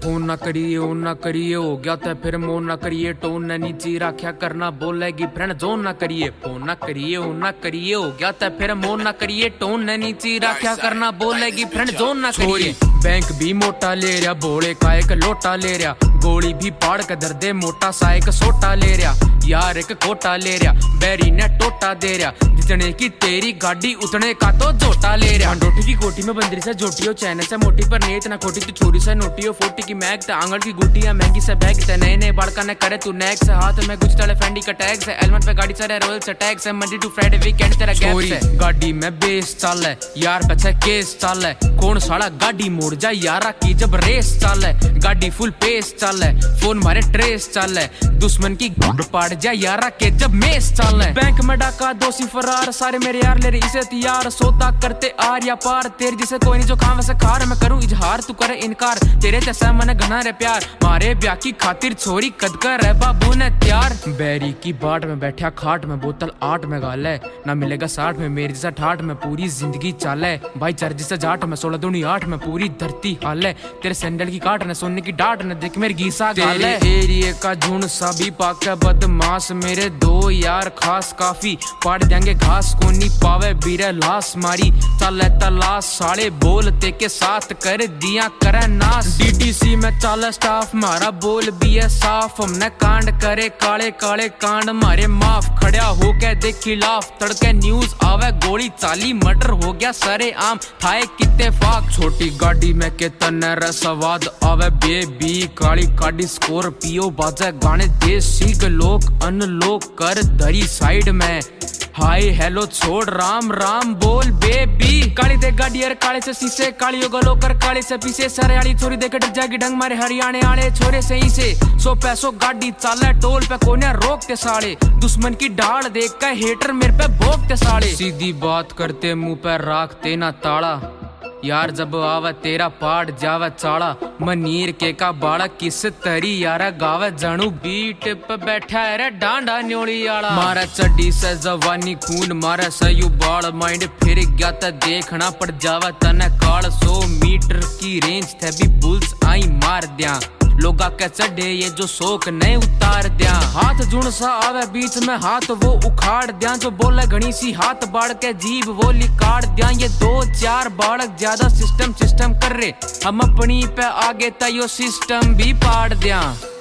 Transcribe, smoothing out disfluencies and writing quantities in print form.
Phone ना करिए ओ ना करिए हो गया तो फिर मोन ना करिए टोन ने नीचे राख्या करना बोलेगी फ्रेंड जोन ना करिए फोन ना करिए ओ ना करिए हो गया तो फिर मोन ना करिए टोन ने नीचे राख्या करना बोलेगी फ्रेंड जोन ना करिए। बैंक भी मोटा ले रहा भोले का एक लोटा ले रहा गोली भी पाड़ के दर दे मोटा सा एक सोटा ले रहा यार एक कोटा ले रहा बैरी ने टोटा दे रहा जितने की तेरी गाड़ी उतने का तो जोटा ले रहा। डोटी की कोठी में बंदरी से जोटियो चैन से मोटी पर नहीं इतना कोटी तू छोरी से नोटियो 40 की मैग ते आंगल की गुटिया महंगी से बैग ते नए नए बड़का ने करे तू नेक से हाथ में कुछ तले फेंडी का टैग से एलमेंट पे गाड़ी चढ़े रोयल से टैग से मंडे टू फ्राइडे वीकेंड तेरा गैप से गाड़ी में बेस चल है यार पीछे केस चल है कौन साला गाड़ी मोड़ जा यारा की जब रेस चल है गाड़ी फुल पेस चल है फोन मारे ट्रेस चल है दुश्मन की गुंड पाड़ जा यारा के जब मेस चल है। बैंक में डाका दोषी फरार सारे मेरे यार ले रहे इसे तैयार सौदा करते आर या पार तेरे जिसे कोई नहीं जो खाम वैसे खार मैं करूं इजहार तू करे इनकार तेरे जैसा मन घना रे प्यार मारे ब्याह की खातिर छोरी कद कर है बाबू ने त्यार। बैरी की बाट में बैठा खाट में बोतल 8 में गाल है ना मिलेगा 60 में मेरे जैसा ठाट में पूरी जिंदगी चाल है भाई चर जैसा जाट में 16 दूनी 8 में पूरी धरती हाल है तेरे सैंडल की काट ने सोने की डाट ने देख मेरी गीसा गाल है एरिए का झुंड सभी पाके बदमाश मेरे दो यार खास काफी पाड़ देंगे घास को नहीं पावे बीरे लाश मारी चल तलाश साले बोलते के साथ कर दिया करे नाश डीटीसी में चल स्टाफ मारा बोल भी है साफ हमने कांड करे काले काले कांड मारे माफ खड़ा हो के देख खिलाफ तड़के न्यूज आवे गोली चाली मर्डर हो गया सरे आम थाए कितने फाक छोटी गाड़ी में के तने रसवाद आवे बेबी काली काडी स्कॉर्पियो बाजे गाने देसी के लोग अनलोक कर दरी साइड में हाय हेलो छोड़ राम राम बोल बेबी काली दे गाड़ियर काले से शीशे कालियो गलो कर काले से पीछे सरियाली छोरी देख डर जागी ढंग मारे हरियाणे आले छोरे से ही से 100 पैसों गाड़ी चाले टोल पे कोने रोकते साले दुश्मन की ढाल देख के हेटर मेरे पे भोगते साले सीधी बात करते मुंह पे राखते ना ताड़ा यार जब आवे तेरा पाड़ जावे चाड़ा मनीर के का बाड़ा किस तरी यारा गावे जानू बीट पे बैठा है रे डांडा न्योली आला मारा चड्डी से जवानी खून मारा सयू बाल माइंड फिर गया त देखना पड़ जावे तने काल 100 मीटर की रेंज थे भी बुल्स आई मार दिया लोगा के चढ़े ये जो शोक नहीं उतार दिया हाथ जुण सा आवे बीच में हाथ वो उखाड़ दिया जो बोले घनी सी हाथ बाढ़ के जीभ वो लिकाड़ दिया ये 2-4 बालक ज्यादा सिस्टम कर रहे हम अपनी पे आगे तयो सिस्टम भी पाड़ दिया।